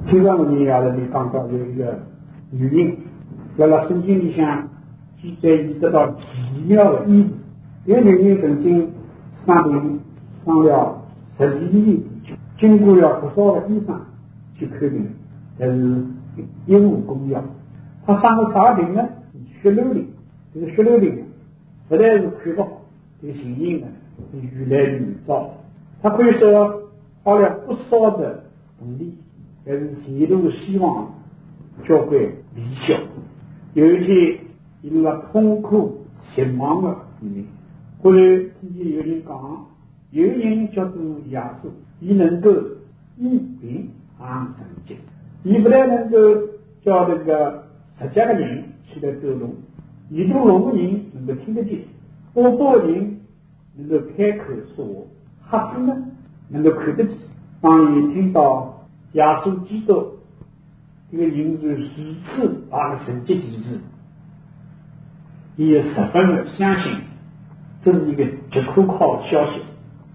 听上个年里讲到有一个女人，在了圣经里向记载已得到奇妙的医治。有女人曾经生病上了12年，经过了不少的医生去看病，但是一无功效。她生了啥病呢？血流病。这个血流病实在是看不好，这个情形呢越来越糟。她可以说花了不少的努力，但是前途的希望交关微小。有一天，一个痛苦绝望的女人，忽然听见有人讲，有人叫做耶稣，伊能够医病安神疾，伊不但能够叫这个十家的人起来走路，耳朵聋的人能够听得见，耳朵的人能够开口说话，瞎子呢能够看得见。当你听到耶稣基督这个人是如此把个神迹医治，也十分的相信这是一个极可靠的消息。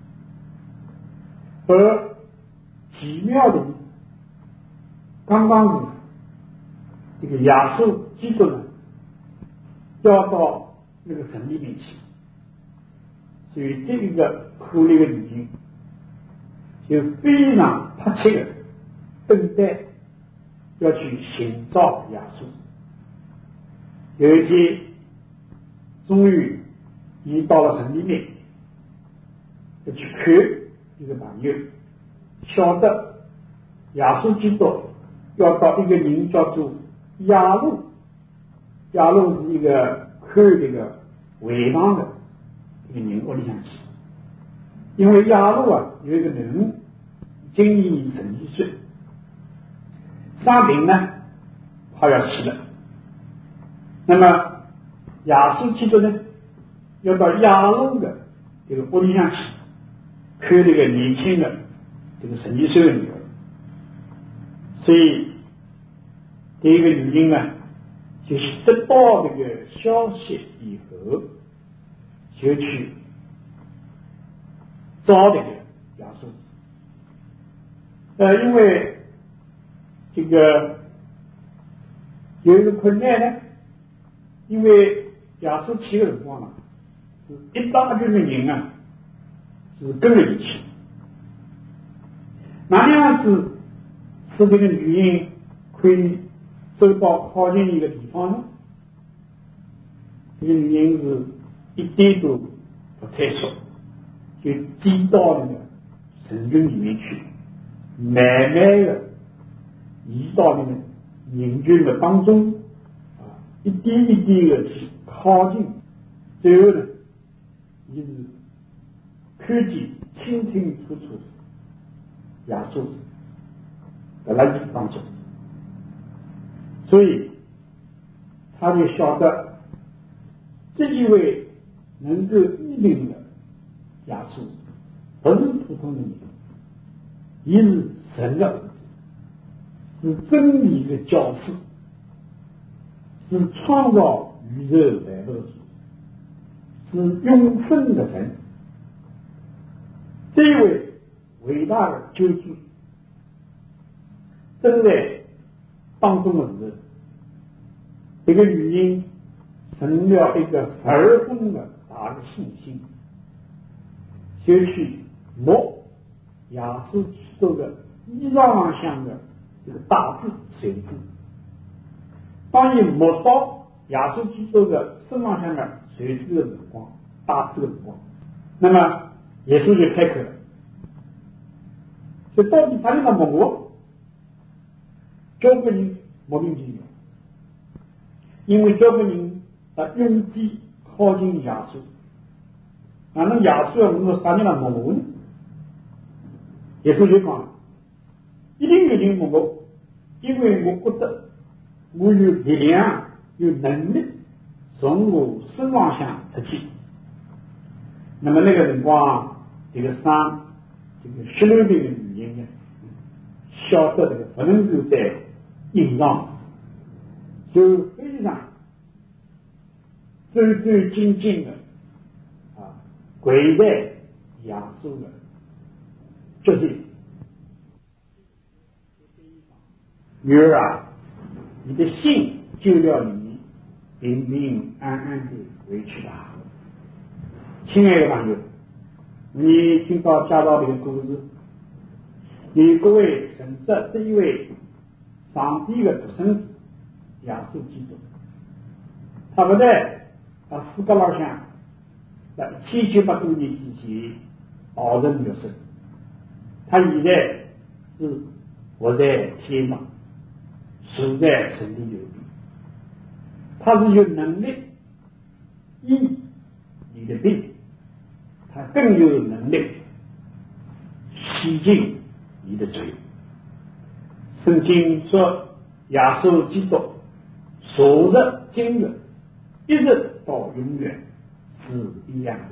而奇妙的刚刚是这个耶稣基督呢要到那个神里面去，所以这一个苦力的女人就非常迫切的等待要去寻找耶稣。有一天终于已到了神里面，要去看一个朋友，晓得耶稣基督要到一个人叫做亚路，亚路是一个看这个会堂的一个人屋里向去。因为亚路有一个人今年12岁，生病呢快要死了。那么耶稣基督呢要到亚路的这个屋里向去看这个年轻的这个12岁的女儿，所以这个女人呢就是得到这个消息以后，就去找这个耶稣。因为这个有一个困难呢，因为耶稣去的辰光是一大群的人是跟着一起，哪样子使这个女人可以走到靠近一个地方呢？这个女人是一点都不太熟，就进到那个人群里面去，慢慢的移到那个人群的当中，一点一点的去靠近，最后呢，也是看见清清楚楚耶稣在那里当中，所以他就晓得这一位能够医病的耶稣不是普通的人，也是神的儿子，是真理的教师，是创造宇宙万物的主，是永生的神。这一位伟大的救主正在当中的时候，这个女人成了一个十分的大的信心，就去摸耶稣基督的衣裳上的这个大字水字。当你摸到耶稣基督的身上的水字的辰光，大字的辰光，那么耶稣就开口了，就到底他那个摸我，交关人莫名其妙，因为交关人用计靠近耶稣，那耶稣要问我啥人来摸我呢？耶稣就讲了，一定有人摸我，因为我觉得我有力量有能力从我身上上出去。那么那个辰光，这个伤这个血流病的女人呢，晓得这个不能够再隐藏，就非常战战兢兢的跪在耶稣的脚前， 女儿啊，你的信救了你，平平安安的回去吧。亲爱的朋友，你听到讲到这个故事，有各位神这一位上帝的独生子耶稣基督，他不在世界老乡在1700多年之前道成肉身，他现在是活在天上，住在神的右边，他是有能力医你的病，他更有能力洗净你的罪。圣经说耶稣基督昨日今日一直到永远是一样的，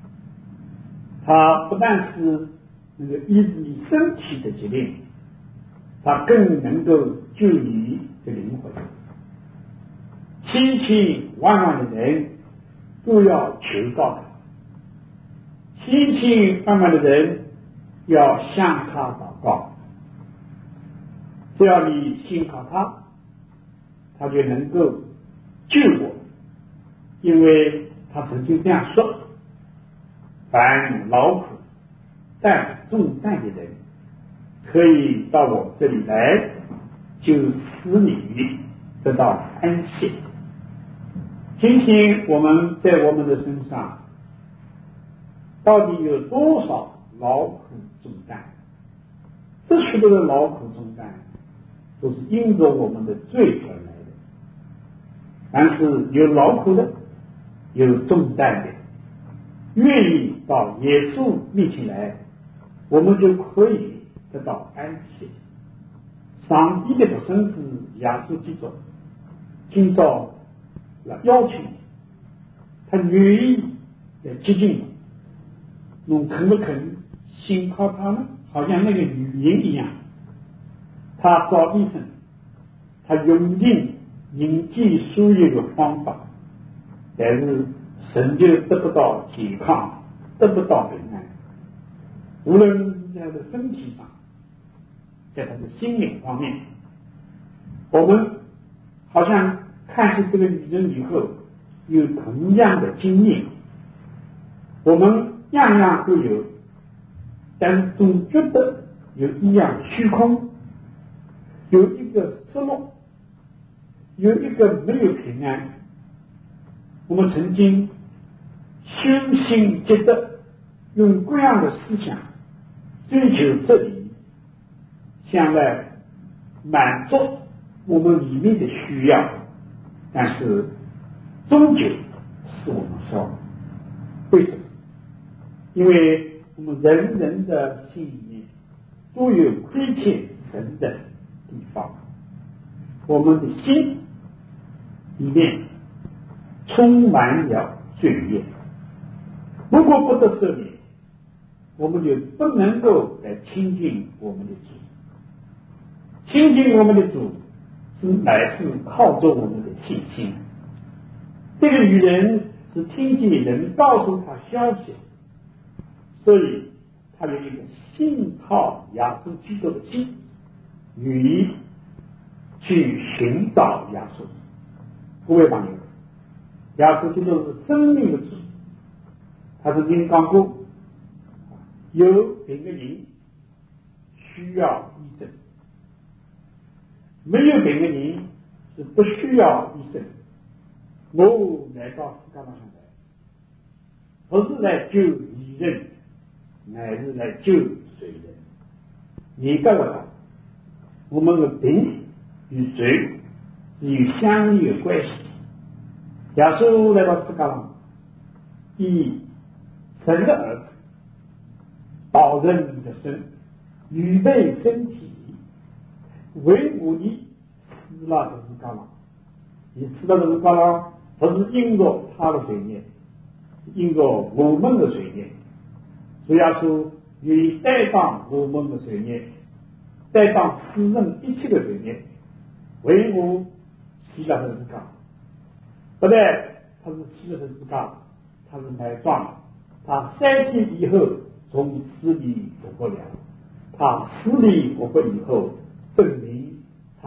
他不但是能够医治你身体的疾病，他更能够救你的灵魂。千千万万的人都要求告他，千千万万的人要向他祷告。只要你信靠他，他就能够救我，因为他曾经这样说：凡劳苦担重担的人，可以到我这里来，就使你得到安息。今天我们在我们的身上到底有多少劳苦重担？这许多的劳苦重担都是因着我们的罪而来的，但是有劳苦的，有重担的，愿意到耶稣面前来，我们就可以得到安息。上帝的独生子耶稣基督今朝来邀请你，他愿意来接近你，侬肯不肯信靠他呢？好像那个女人一样，他找医生，他用尽人间所有的方法，但是神就得不到健康，得不到平安。无论是在他的身体上，在他的心灵方面，我们好像看见这个女人以后有同样的经验，我们样样都有，但是总觉得有一样虚空，有一个失落，有一个没有平安。我们曾经修心积德，用各样的思想追求真理，想来满足我们里面的需要，但是终究是我们烧。为什么？因为我们人人的心里面都有亏欠神的地方，我们的心里面充满了罪孽。如果不得赦免，我们就不能够来亲近我们的主。亲近我们的主乃是靠着我们的信心。这个女人是听见人告诉她消息，所以她有一个信靠耶稣基督的心，愿意去寻找耶稣。各位朋友，耶稣基督是生命的主，他曾经讲过，有病的人需要医生，没有病的人是不需要医生。我来到世界上来，不是来救义人，乃是来救罪人。你告诉他，我们的病与罪是有相应的关系。耶稣来到世界上，以神的儿子道成你的身，预备身体，为我你死了十字架上。你死了十字架上，不是因着他的罪孽，是因着我们的罪孽。主耶稣愿意担当我们的罪孽，担当世人一切的罪孽，为我死了十字架。不但他是死了十字架，他是埋葬了，他3天以后从死里复活了。他死里复活以后，证明他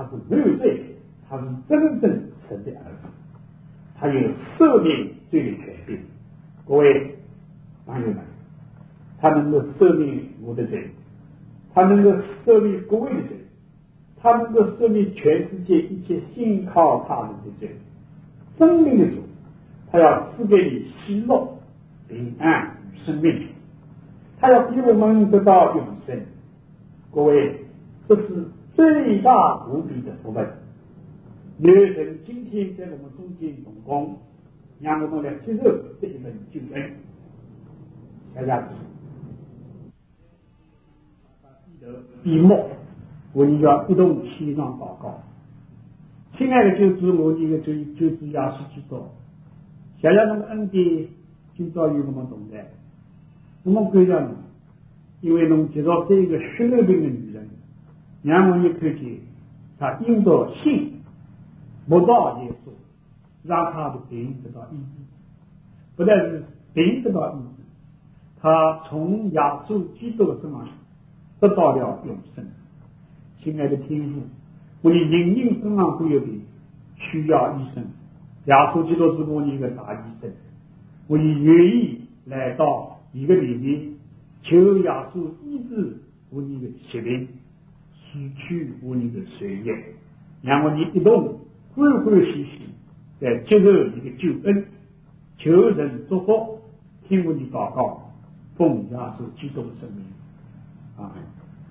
是没有罪，他是真正神的儿子，他有赦免罪的权柄。各位朋友们，他能够赦免我的罪，他能够赦免各位的罪，他能够赦免全世界一切信靠他人的罪。生命的主，他要赐给你喜乐、平安与生命，他要逼我们得到永生。各位，这是最大无比的福分。愿神今天在我们中间动工，让我们来接受这一份救恩。大家闭幕，我们要一同献上祷告。亲爱的救主，我们的救主耶稣基督，谢谢侬的恩典，今朝与我们同在。我们感谢侬，因为侬接到这个血肉病的女人，让我们看见她因着信摸到耶稣，让她的病得到医治。不但是病得到医治，她从耶稣基督的身上得到了永生。亲爱的天父，我们人人身上都有病，需要医生。耶稣基督是我们一个大医生，我们愿意来到一个里面，求耶稣医治我们的疾病，洗去我们的罪孽，让我们一同欢欢喜喜来接受一个救恩，求神祝福，听我的祷告，奉耶稣基督的圣名，阿门。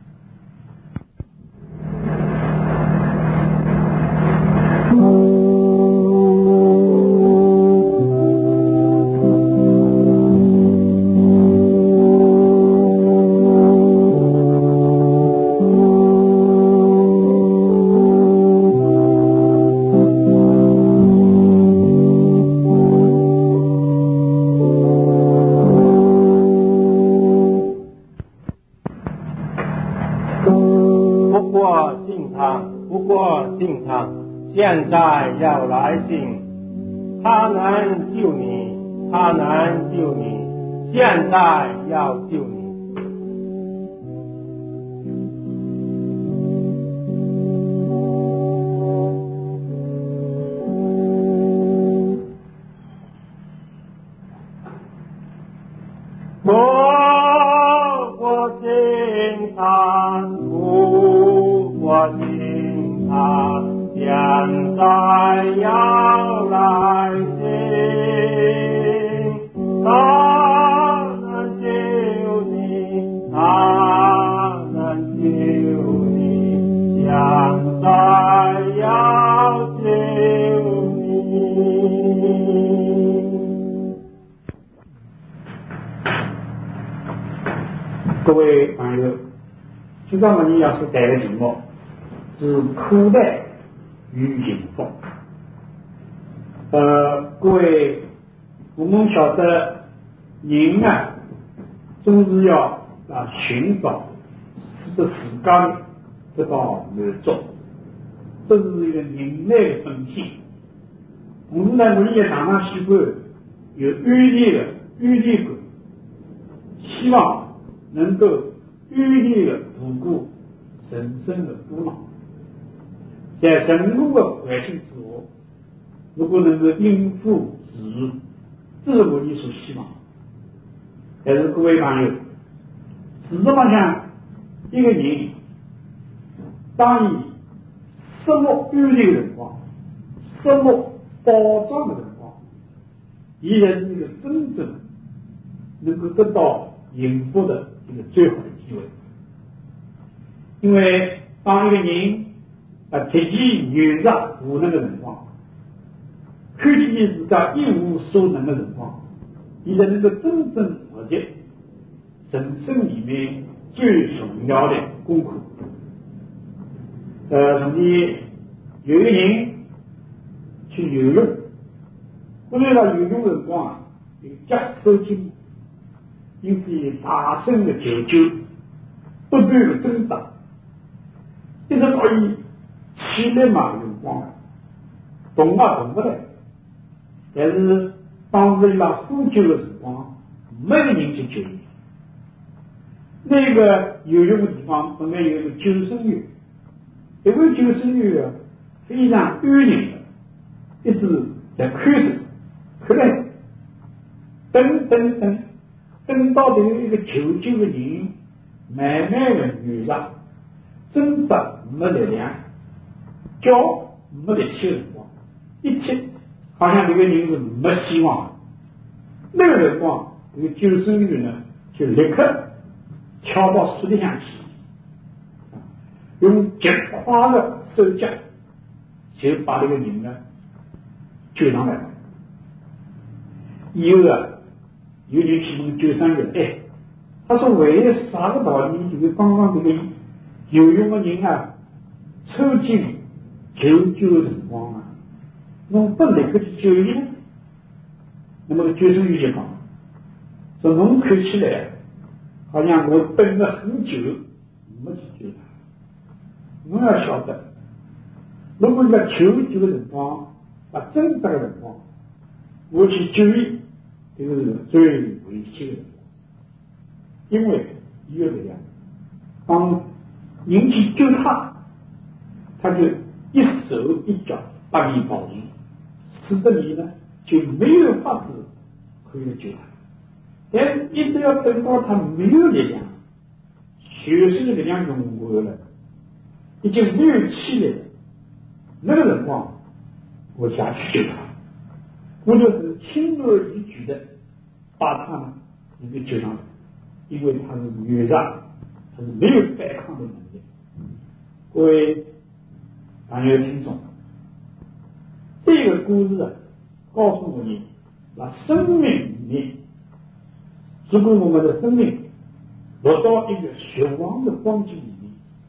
现在要来信，他能救你，他能救你，现在要救你。我信他，我信他。现在要来信，他能救你，他能救你，现在要救你。 各位朋友，今朝我们要是带的题目是苦难与幸福。各位，我们晓得人啊，总是要寻找使得自家得到满足，这是一个人类的本性。同时呢，我们也常常喜欢有安全感，希望能够安全的度过人生的苦恼。在任何的环境之下，如果能够应付自如，这是我们所希望。但是各位朋友，事实上讲，一个人当你失落安全的辰光，失落保障的辰光，依然是一个真正能够得到幸福的一个最好的机会。因为当一个人铁骑软弱无能的辰光，看见自家一无所能的辰光，你才能够真正获得人生里面最重要的功课。从前有一个人去游泳，为了游泳的辰光有脚抽筋，因此大声的求救，不断的挣扎，一直到伊起来嘛有光了，动啊动不来。但是当时伊拉呼救的辰光，没有人去救伊。那个游泳的地方本来有一个救生员， 这位救生员非常安宁的，一直在看着，看来等到这个一个求救的人慢慢的远上，挣扎没力量，脚没力气的辰光，一切好像这个人是没希望的。那个辰光，这个救生员呢就立刻跳到水里向去，用极快的手脚就把这个人呢救上来了。以后啊，有人去问救生员，他说为啥个道理？就是刚刚这个游泳的人啊，抽筋求救的辰光啊，侬不立刻去救伊呢？那么救生员就讲说，侬看起来好像我等了很久没去救他。侬要晓得，如果在求救的辰光，挣扎的辰光，我去救伊，这个是最危险的辰光，因为有这样，当人去救他，他就一手一脚把你抱住，使得你呢就没有法子可以救他。但是一直要等到他没有力量，全身的力量用完了，已经没有气力了，那个辰光我下去救他，我就是轻而易举的把他呢能够救上来，因为他是软弱，他是没有反抗的能力。各位朋友听众，这个故事啊，告诉我们，那生命里面，如果我们的生命落到一个绝望的光景里面，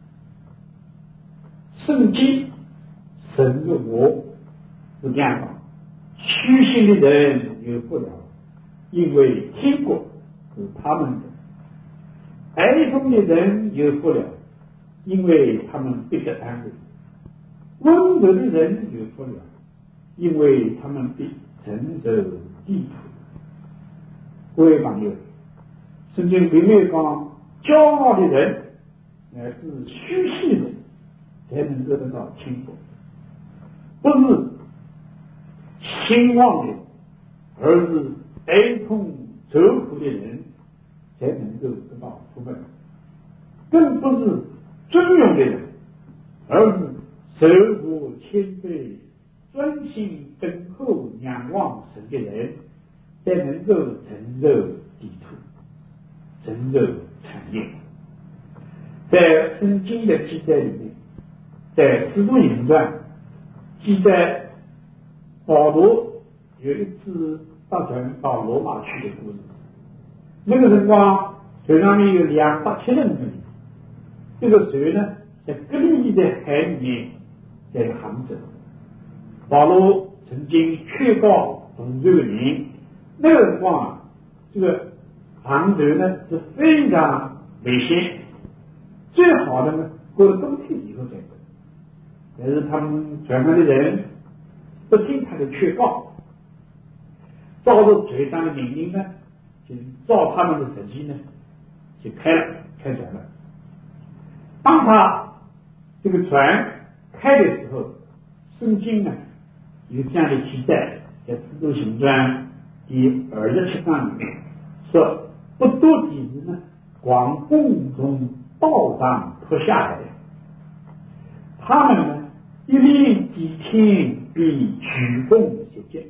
圣经神的我是这样讲：虚心的人有福了，因为天国是他们的；哀痛的人有福了，因为他们必得安慰；温柔的人有福了，因为他们必承受地土。各位朋友，圣经并没有讲骄傲的人乃是虚心的人才能够得到天国，不是兴旺的人，而是哀痛受苦的人才能够得到福分，更不是尊荣的人，而是守护谦卑专心等候仰望神的人才能够承受地土，承受产业。在圣经的记载里面，在使徒行传记载保罗有一次搭船到罗马去的故事。那个辰光船上面有270人，这个船呢在格利利的海里面在航走。保罗曾经劝告同船的人，那个辰光啊，这个航船呢是非常危险，最好的呢过了冬天以后再走。但是他们船上的人不听他的劝告，照着船上的命令呢，就照他们的实际呢就开船了。当他这个船开的时候，圣经呢有这样的记载，在使徒行传第27章里面说，不多几日呢，狂风从道上扑下来，他们呢一连几天被飓风袭击，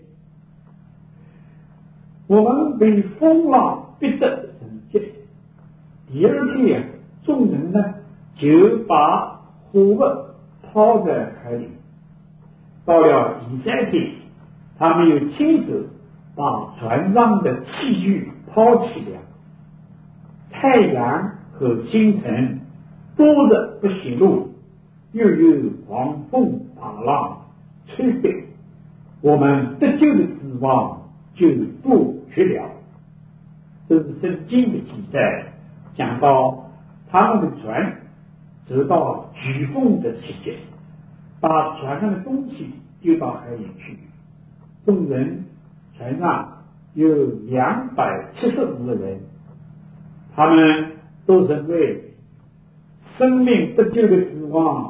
我们被风浪逼得神急。第二天众人呢就把货物抛在海里，到了第3天，他们又亲手把船上的器具抛弃了。太阳和星辰多日不显露，又有狂风大浪吹飞，我们得救的指望就断绝了。这是圣经的记载，讲到他们的船受到飓风的袭击，把船上的东西丢到海里去。众人船上有275个人，他们都认为生命得救的指望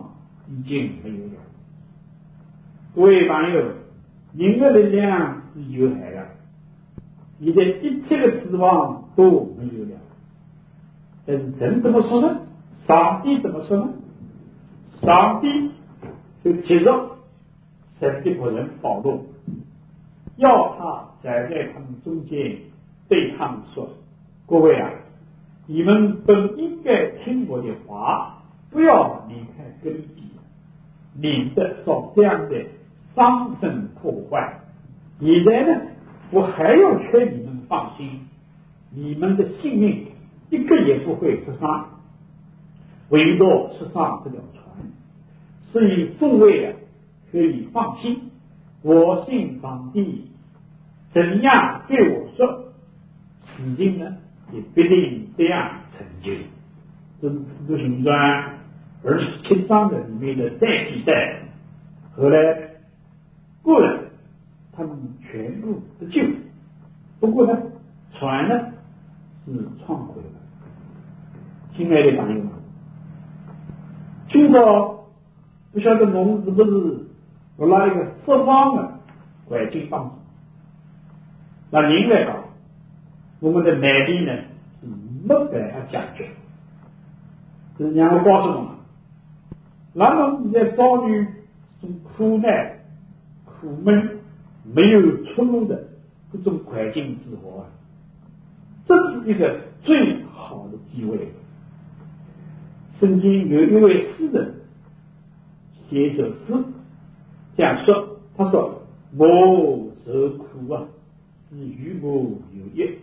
已经没有了。各位朋友，人的力量是有限的，你的一切的指望都没有了。但是人怎么说呢？上帝怎么说呢？上帝就接着神的仆人保罗，要他站在他们中间，对他们说：各位啊，你们本应该听我的话，不要离开根基，免得受这样的伤身破坏。现在呢，我还要劝你们放心，你们的性命一个也不会受伤，唯独受伤这条船，所以众位啊可以放心。我信上帝怎样对我说，事情呢也必定这样成就。这是《使徒行传》27章的里面的再记载。后来过了，他们全部得救。不过呢，船呢是创毁了。亲爱的朋友们，今朝不晓得我们是不是落了一个失望的环境当中。那人来讲，我们的难题呢是没办法解决。就是让我告诉你们，那么你在遭遇这种苦难、苦闷、没有出路的这种环境之后啊，这是一个最好的机会。曾经有一位诗人写一首诗这样说，他说：我受苦啊，是与我有益，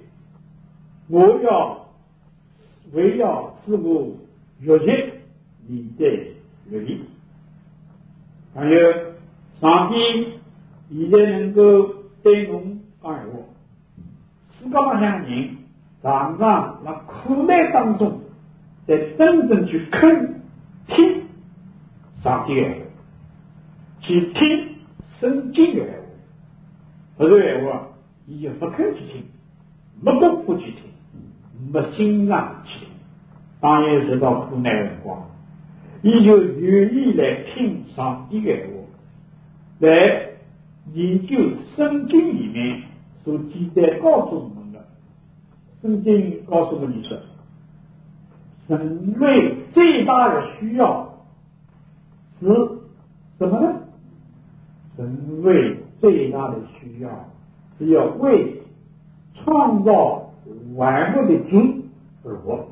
为要使我越越你的越力。还有上帝现在能够对我们讲闲话，世界上的人常常在苦难当中在真正去听上帝的闲话，去听圣经的闲话，这个闲话你就不肯去听，没功夫去听，没心肠去听。当然受到苦难的辰光，你就愿意来听上帝的闲话，来研究圣经里面所记载告诉我们的。圣经告诉我们说，人类最大的需要是什么呢？人类最大的需要是要为创造万物的主而活，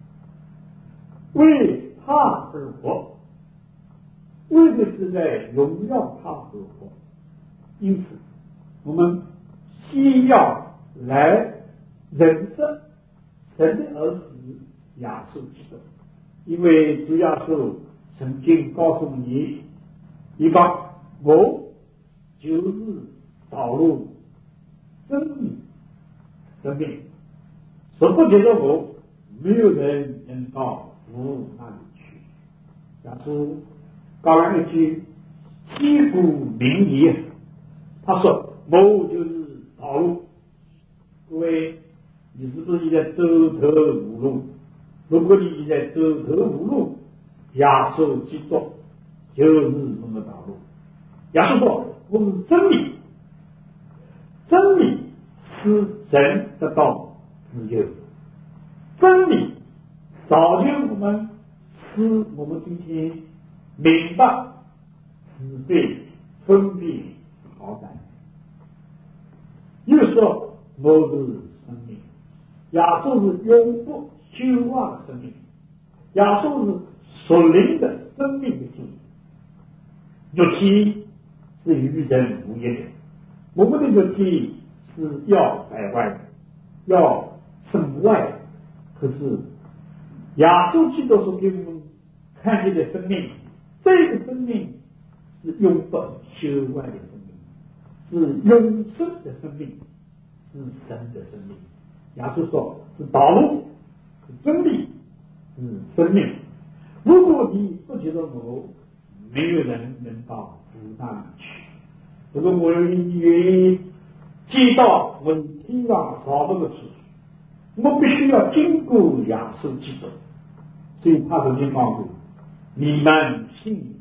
为他而活，为的是在荣耀他而活。因此我们先要来认识神的儿子耶稣基督，因为主耶稣曾经告诉你，你讲我就是道路、真理、生命，说不接着我，没有人能到父那里去。耶稣讲了一句千古名言，他说我就是道路。各位，你是不是在走投无路？如果你在走投无路，耶稣基督就是我们的道路。耶稣说我是真理，真理使人得到自由，真理造就我们，使我们今天明白是非分别好歹。又说我是生命，耶稣是永不朽坏的生命，耶稣是属灵的生命的主。肉体是与人无异的，我们的肉体是要败坏的，要损坏的。可是耶稣基督所给我们看见的生命，这个生命是永不朽坏的生命，是永生的生命，是神的生命。耶稣说是道路，是真理，是生命。如果你不接受我，没有人能到父那里去。如果我愿意接到我天上少这个事，我必须要经过耶稣基督。所以他曾经讲过，你们信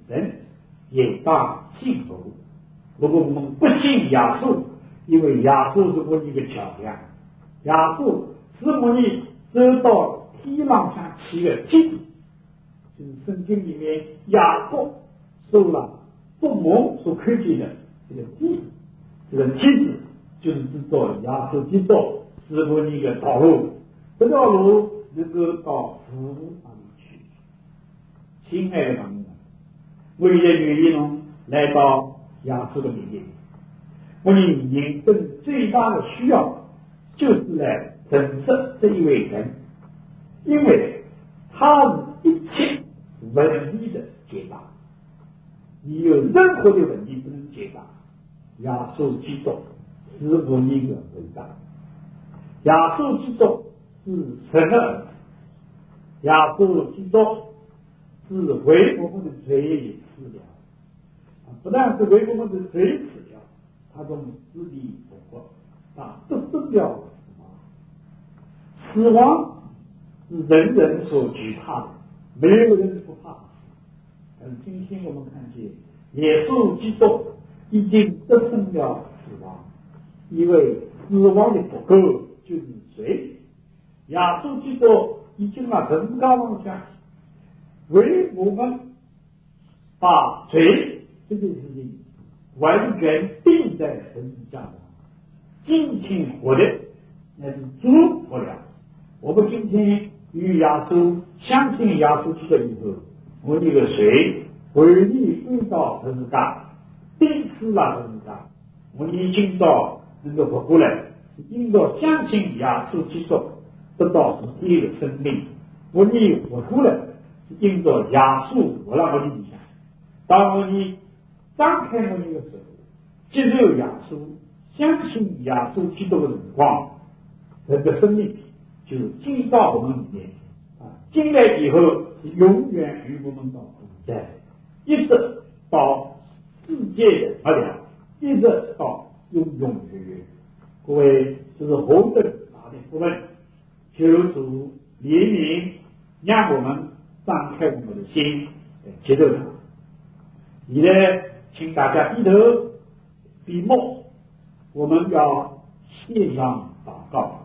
神，也当信服。如果我们不信耶稣，因为耶稣是我们一个桥梁，耶稣使我们走到天上向去的梯子，就是圣经里面雅各受了做梦所看见的这个梯子，这个梯子就是指着耶稣基督使我们一个道路，这条路能够到父那里去。亲爱的朋友们，为了愿意呢来到耶稣的面前，我们人生最大的需要就是来认识这一位神，因为他是一切问题的解答。你有任何的问题不能解答，耶稣基督是我们一个回答。耶稣基督是神的儿子，耶稣基督是为我们的罪死了，不但是为我们的罪死了，他从死里复活，他得胜了死亡。死亡是人人所惧怕的，没有人不怕死。但是今天我们看见耶稣基督已经得胜了死亡，因为死亡的不够就是罪。耶稣基督已经把人高往下，为我们把罪这件事情完全钉在十字架上，今天活的那是祝福了。我们今天与耶稣相信耶稣基督以后，我们的罪为你归到十字架，钉死了十字架，我们今朝能够活过来，是因着相信耶稣基督得到是第一个生命。我们活过来是因着耶稣活了我们的底下。当我们张开我们的手，接受耶稣，相信耶稣基督的荣光，这个生命就进到我们里面进来以后是永远与我们到同在，一直到世界的末了，一直到永永远远。各位，这是何等大的福分！求主怜悯，让我们张开我们的心接受它。现在请大家低头闭目，我们要献上祷告。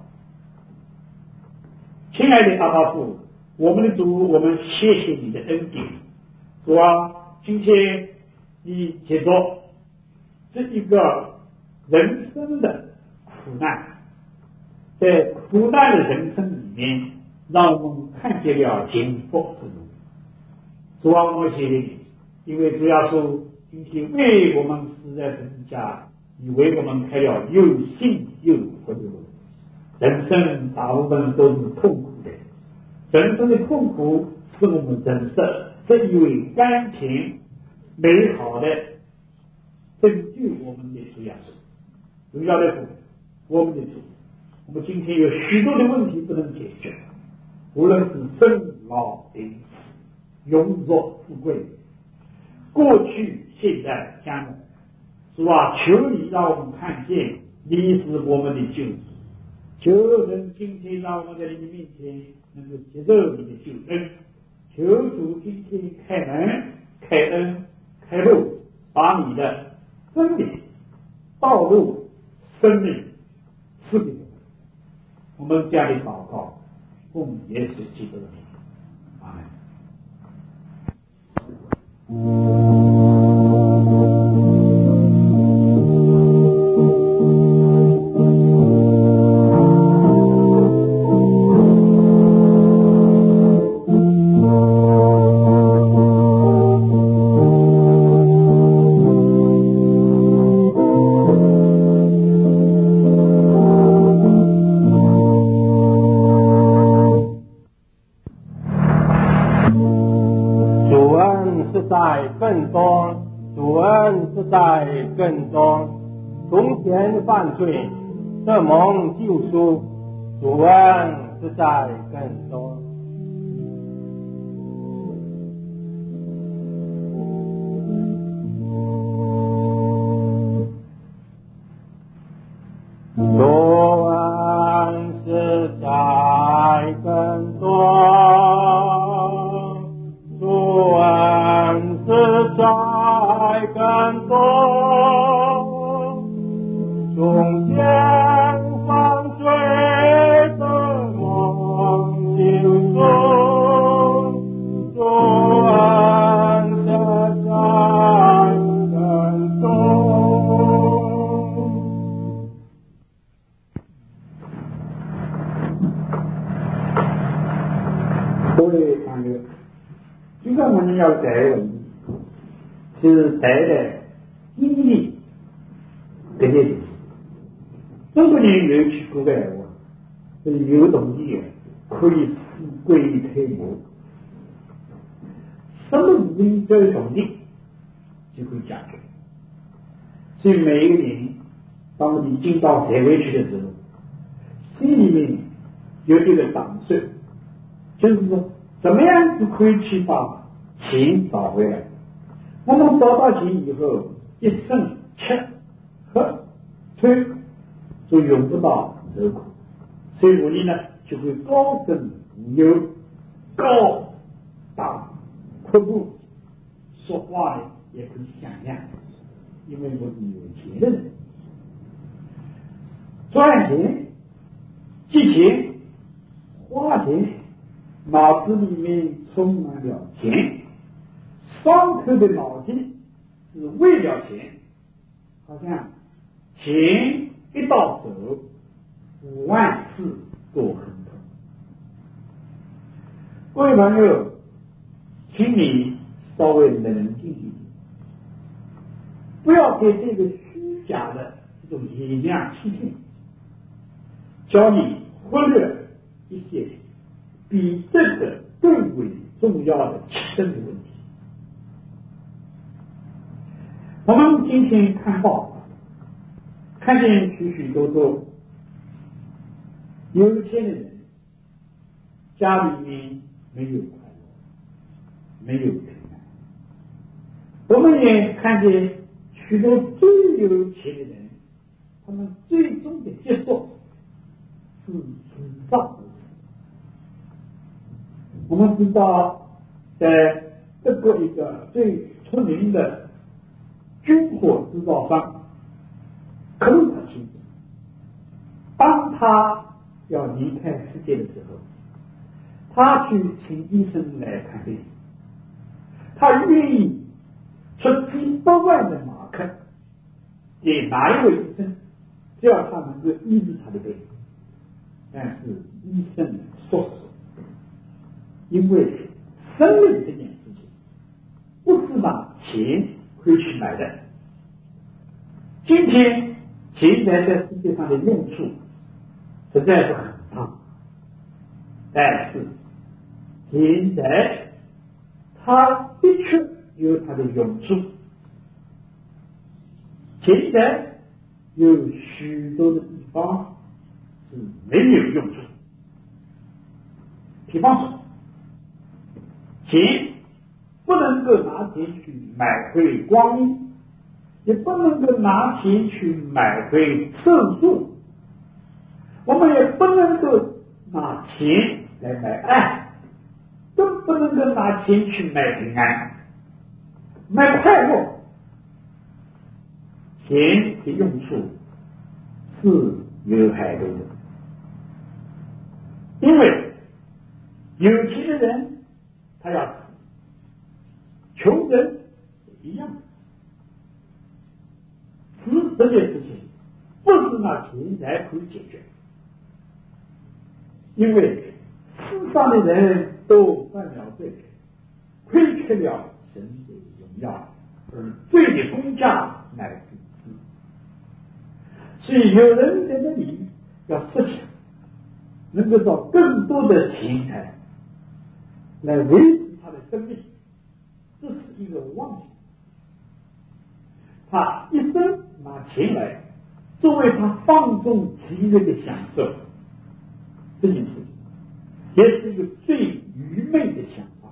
亲爱的阿爸父，我们的主，我们谢谢你的恩典。主啊，今天你接着这一个人生的苦难，在苦难的人生里面，让我们看见了幸福之路。主啊，我谢谢你，因为主要说今天为我们死在十字架，你为我们开了又幸又福的路。人生大部分都是痛苦的，人生的痛苦使我们认识这一位甘甜美好的拯救我们的主耶稣。荣耀的主，我们的主，我们今天有许多的问题不能解决，无论是生老病死、荣辱富贵，过去、现在、将来，主啊，求你让我们看见你是我们的救主，求人今天让我们在你的面前能够接受你的救恩，求主今天开门、开恩、开路，把你的真理、道路、生命赐给我们。这样的祷告，奉耶稣基督的名，阿门。 在更多从前犯罪得蒙救赎，主恩是在更多。主恩是在更多，主恩是感动，从前放水的梦境中，左岸的在人中。 各位朋友，今天我们要谈的问题是谈的经历这些东西。中国人有句古话，是有动力可以富贵退步，什么事情都有动力就可以解决。所以每一个人当我们进到社会去的时候，心里面有这个打算，就是说怎么样子可以去把钱找回来。我们找到钱以后，一生吃喝穿就用不到愁苦，所以我们呢就会高枕无忧，高大阔步，说话呢也很响亮，因为我是有钱的人。赚钱、借钱、花钱，脑子里面充满了钱，双头的脑筋是为了钱，好像钱一到手，万事都亨通。各位朋友，请你稍微冷静一点，不要给这个虚假的这种力量欺骗，教你忽略一些比这个更为重要的切身的问题。我们今天看报，看见许许多多有钱的人家里面没有快乐，没有平安。我们也看见许多最有钱的人，他们最终的结束是死丧而死。我们知道，在德国一个最出名的军火制造商克鲁特先生，当他要离开世界的时候，他去请医生来看病，他愿意出几百万的马克给哪一位医生，只要他能够医治他的病。但是医生说死，因为生命这件事情不是拿钱可以去买的。今天钱财在世界上的用处实在是很大，但是钱财它的确有它的用处。钱财有许多的地方是没有用处。比方说，钱不能够拿钱去买回光阴，也不能够拿钱去买回胜诉，我们也不能够拿钱来买爱，更不能够拿钱去买平安、买快乐。钱的用处是有害的，因为有钱的人他要死，穷人也一样。死这件事情不是拿钱财可以解决，因为世上的人都犯了罪，亏缺了神的荣耀，而罪的工价乃是死。所以有人在这里要设想，能够找更多的钱财来维持他的生命，这是一个妄想。他一生拿钱来作为他放纵其人的享受，这件事情也是一个最愚昧的想法。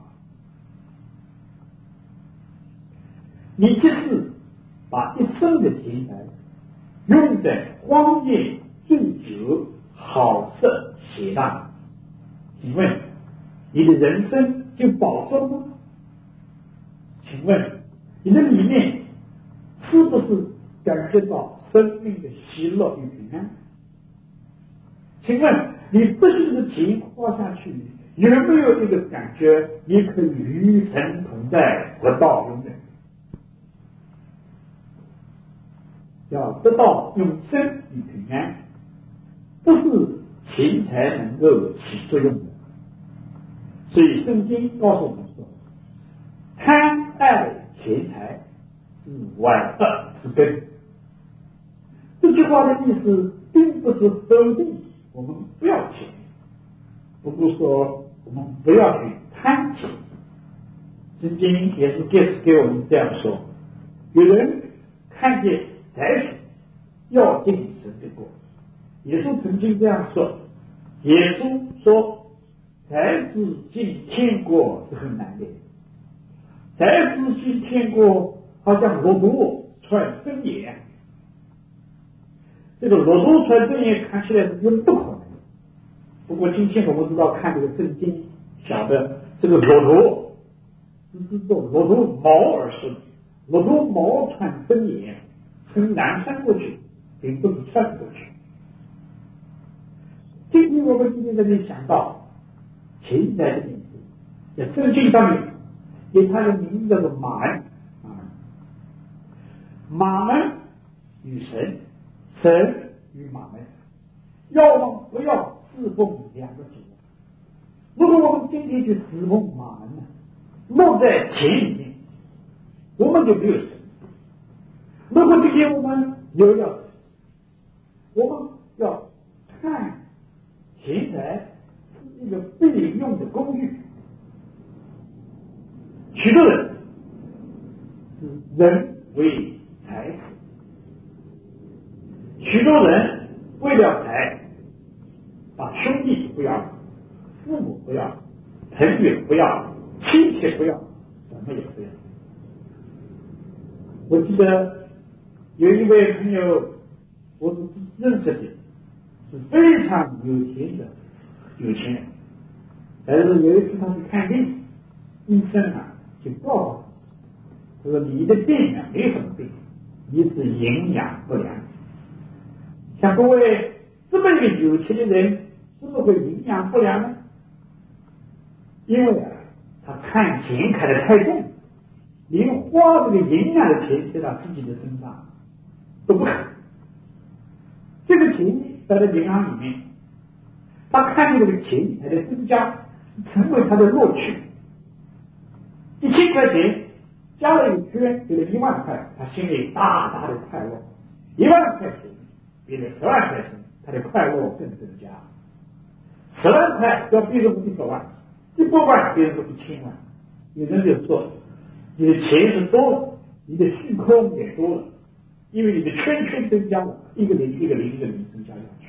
你即使把一生的钱财用在荒宴醉酒好色邪荡，请问你的人生就保证吗？请问你的里面不是感觉到生命的喜乐与平安？请问你不幸的情活下去，有没有一个感觉你可以与神同在，活到永远？要得到永生与平安，不是钱财能够起作用的。所以圣经告诉我们说，贪爱钱财是万恶之根。这句话的意思并不是否定我们不要钱，不是说我们不要去贪钱。圣经也是给我们这样说，有人看见财主要进神的国，耶稣曾经这样说，耶稣说财子进天国是很难的，财子进天国好像骆驼穿针眼，这个骆驼穿针眼看起来是不可能的。不过今天我们知道看这个圣经，晓得这个骆驼是做骆驼毛而生，骆驼毛穿针眼很难穿过去，并不是穿过去。今天我们今天在这里想到钱财的名字，在圣经上面给他的名字叫做马门。马门与神，神与马门，要我们不要侍奉两个主。如果我们今天去侍奉马门呢，落在钱里面，我们就没有神。如果今天我们有要，我们要看钱财是一个备用的工具。许多人是人为财死，许多人为了财把兄弟不要，父母不要，朋友不要，亲戚不要，什么也不要。我记得有一位朋友，我是认识的，是非常有钱的有钱人，但是有一次他去看病，医生就告诉他说你的病没什么病，你是营养不良。像各位这么一个有钱的人，怎么会营养不良呢？因为他看钱看得太重，连花这个营养的钱在他自己的身上都不肯。这个钱在银行里面，他看见这个钱还在增加，成为他的乐趣。1000块钱加了一个圈，给了1万块，他心里大大的快乐。1万块钱给了10万块钱，他的快乐更增加。10万块要变成100万，100万变成1000万。有人就说，你的钱是多了，你的虚空也多了，因为你的圈圈增加了，一个零一个零一个零增加下去。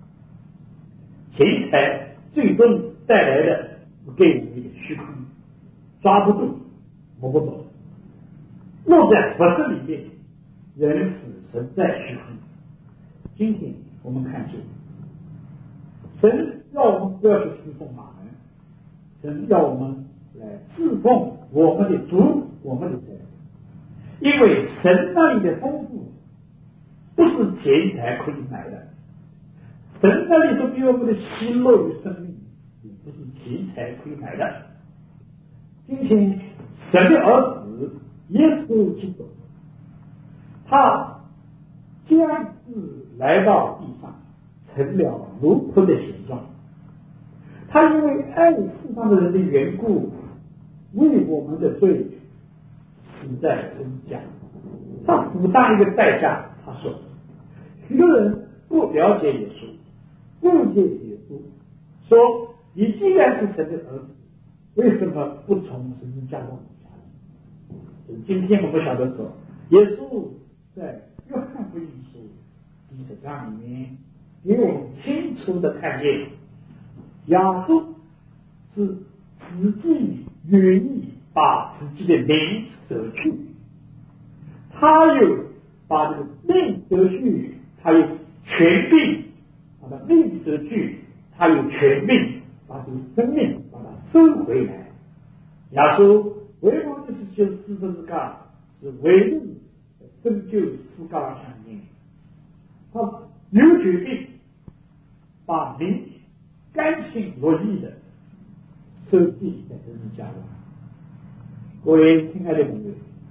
钱财最终带来的给我们一个虚空，抓不住摸不懂，落在佛寺里面，人死神在虚空。今天我们看见神要我们不要去侍奉马门，神要我们来侍奉我们的主，我们的神。因为神那里的丰富不是钱财可以买的，神那里所给我们的喜乐与生命也不是钱财可以买的。今天神的儿子耶稣基督，他降世来到地上，成了奴仆的形状。他因为爱世上的人的缘故，为我们的罪死在十字架。他付上一个代价。他说，许多人不了解耶稣，误解耶稣，说你既然是神的儿子，为什么不从十字架上下来？今天我们晓得说，耶稣在约翰福音书第10章里面给我们清楚的看见，亚稣是自己愿意把自己的灵舍去，他又把这个命舍去，他有权柄把他命舍去，他有权柄把这个生命把它收回来。亚稣为我们的就是十字架是唯一拯救世界上人，他有决定把灵甘心乐意的收进在十字架上。各位亲爱的朋友，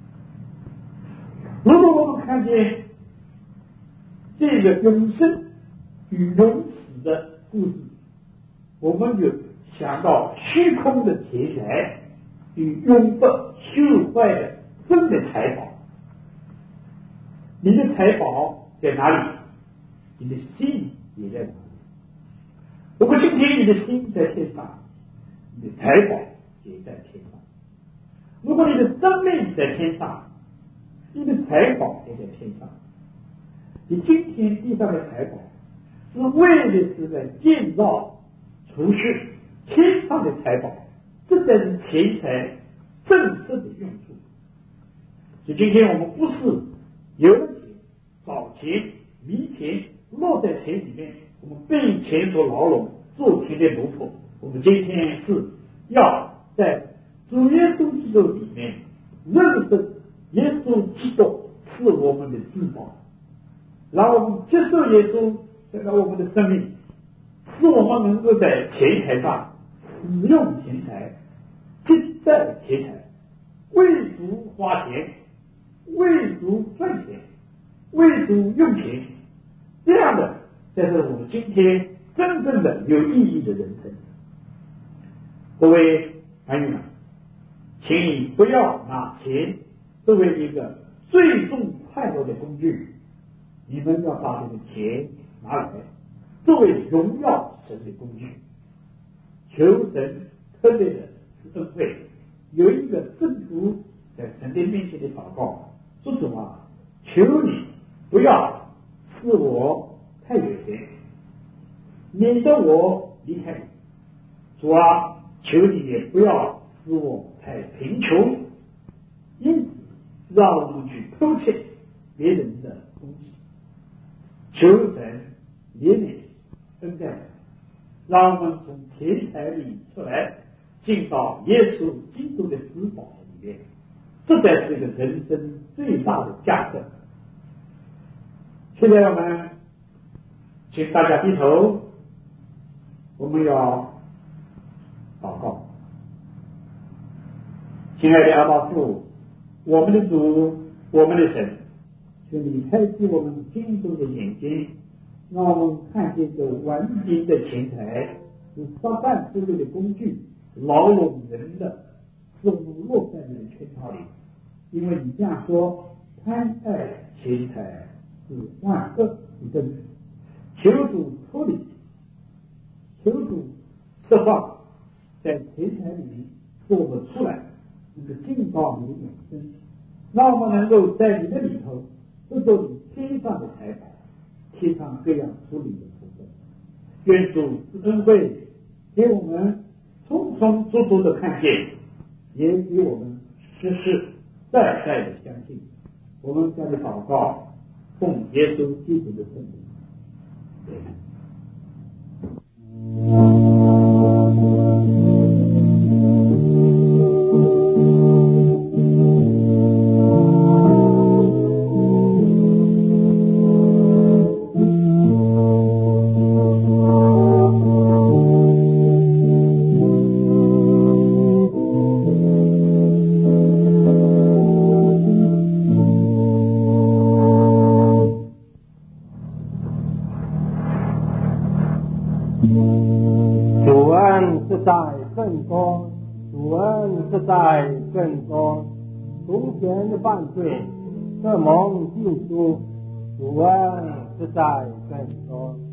如果我们看见这个永生与永死的故事，我们就想到虚空的钱财与永不朽坏的真的财宝。你的财宝在哪里？你的心也在哪里？如果今天你的心在天上，你的财宝也在天上。如果你的生命在天上，你的财宝也在天上。你今天地上的财宝是为的是在建造储蓄天上的财宝，这才是钱财正式的用处。所以今天我们不是有钱找钱迷钱落在钱里面，我们被钱所牢笼做钱的奴仆。我们今天是要在主耶稣基督里面认识耶稣基督是我们的至宝，让我们接受耶稣在我们的生命，使我们能够在钱财上使用钱财，积攒钱财，为主花钱，为主赚钱，为主用钱，这样的才是我们今天真正的有意义的人生。各位朋友们，请你不要拿钱作为一个最终快乐的工具，你们要把这个钱拿来作为荣耀神的工具。求神特别的恩惠，有一个圣徒在神的面前的祷告，说主啊，求你不要使我太有钱，免得我离开你。主啊，求你也不要使我太贫穷，因此让我们去偷窃别人的东西。求神怜悯恩待，让我们从钱财里出来，进到耶稣基督的至宝里面，这才是一个人生最大的价值。现在我们请大家低头，我们要祷告。亲爱的阿爸父，我们的主，我们的神，求你开启我们心中的眼睛，让我们看见这完全的钱财是撒旦之类的工具，牢笼人的，使我们落在你的圈套里。因为你这样说，贪爱钱财是万恶之根。求主脱离，求主释放，在钱财里面使我们出来，能够进到你的永生，让我们能够在你的里头得到你天上的财宝，天上各样处理的福分。愿主之恩惠给我们充充足足的看见，也给我们实实在在的相信。我们将的祷告，奉耶稣基督的圣名。 主恩是在更多，主恩是在更多，从前的犯罪得蒙救赎，主恩是在更多。